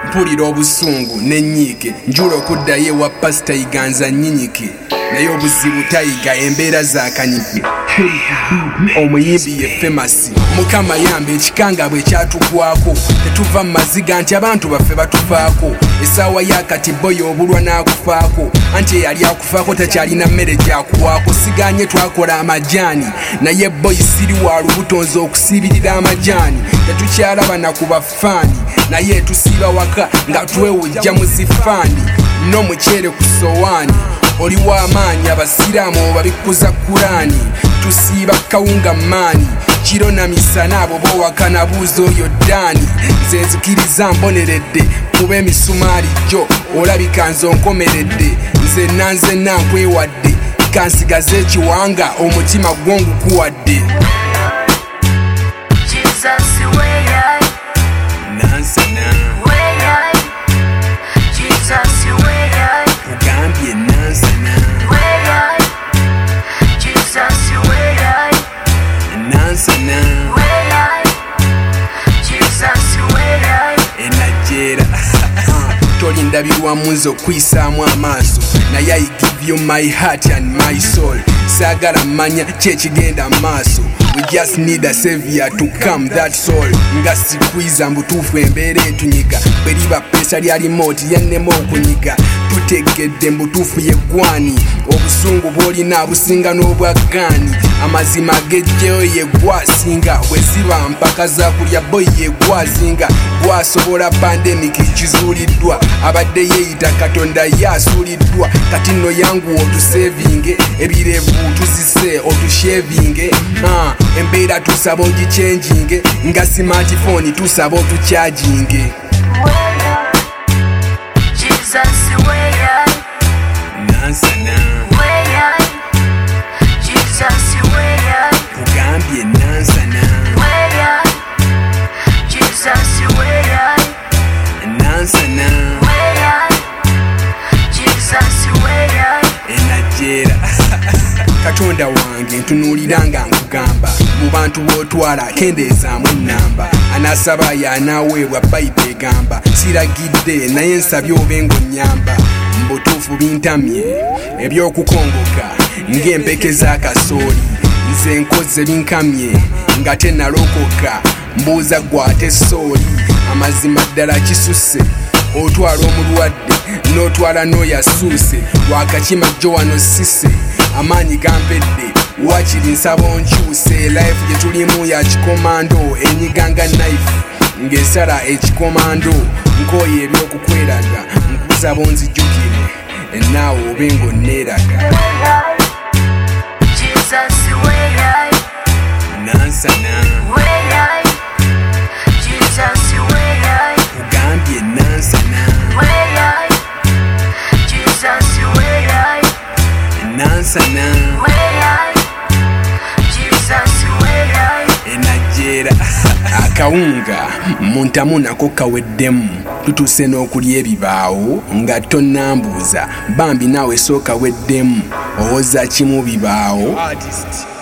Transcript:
mpulira obusungu n'ennyiike njula okuddayo ewa pasita Iganza nyinyike naye obuzibu tayiga embeera zakanyike omuyimbi ye Famous Mukama yambe ekikanga bwe kyatugwako tetuva mu maziga nti abantu baffe batufaako essaawa yakati boyi obulwa n'akufaako anti eyali akufaako takyalina mmere gyakuwaako siganye twakola amajaani naye boyi siri wa lubutonzi okusibirira amajaani tetukyalaba na ku bafaani naye tusiiba waka nga twewujja mu zifaani n'omuceere ku sowaani oli w'amaanyi abasiraamu babikuza Kurani tusiiba kawunga maani kiro na misana abo bowakana buuza oyo Dani nze nzikiriza mboneredde kuba emisumaali gyo olabika nze onkomeredde nze nanze nankwewadde kansigaze ekiwanga omutima gwongukuwadde tolindabirwamu nze okwisaamu amaaso naye I give you my heart and my soul saagala mmanya kyekigenda maaso we just need a savior to calm that soul nga sikwiza mbutuufu embeera etunyiga bwe liba pesa lya remote yannema okunyiga tutegedde mbutuufu yeggwani obusungu bw'olina businga n'obwaggaani amazima gejjeyo ye gwasinga bwe ziba mpaka za kulya boyi ye gwazinga gwasobola pandemiki kizuuliddwa abadde yeeyita katonda yaasuuliddwa kati nno yangu otusevinge ebirevu tuzise otushevinge embeera tusaba ogichenjinge nga smartphone tusaba otucharginge nansana ugambye nansana nansana enajera katonda wange ntunuulira nga nkugamba mu bantu b'otwala kendeezaamu ennamba anasaba y'anaaweebwa bayibuli egamba siragidde naye nsabye obe ng'onnyamba mbutuufu bintamye ebyokukongoka ng'empeke z'akasooli nze nkoze binkamye nga tenalokoka mbuuza gwate sooli amazima ddala kisusse otwala omulwadde n'otwala n'oyasuuse lwakakima jjo wano sise amaanyi gampedde wakiri nsaba onkyuse life gye tulimu ya kikomando enyiganga knife ng'esala ekikomando nkooye ebyokukweraga nkusaba onzijjukire enaawe obe ng'onneeraga nansana ugambye nansana nansana enajera akawunga muntamu nako kaweddemu tutuse n'okulya ebibaawo nga tonnambuuza bambi naawe sooka weddemu owoza kimu bibaawo